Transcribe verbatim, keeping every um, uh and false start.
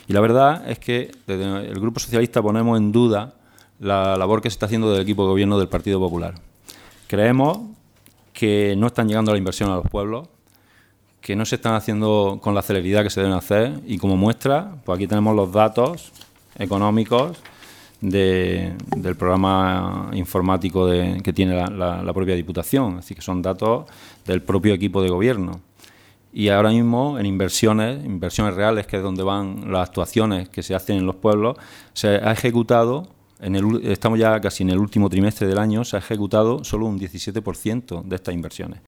Y la verdad es que desde el Grupo Socialista ponemos en duda la labor que se está haciendo del equipo de gobierno del Partido Popular. Creemos que no están llegando la inversión a los pueblos, que no se están haciendo con la celeridad que se deben hacer, y como muestra, pues aquí tenemos los datos económicos de, del programa informático de, que tiene la, la, la propia Diputación, es decir, que son datos del propio equipo de gobierno. Y ahora mismo en inversiones, inversiones reales, que es donde van las actuaciones que se hacen en los pueblos, se ha ejecutado, en el, estamos ya casi en el último trimestre del año, se ha ejecutado solo un diecisiete por ciento de estas inversiones.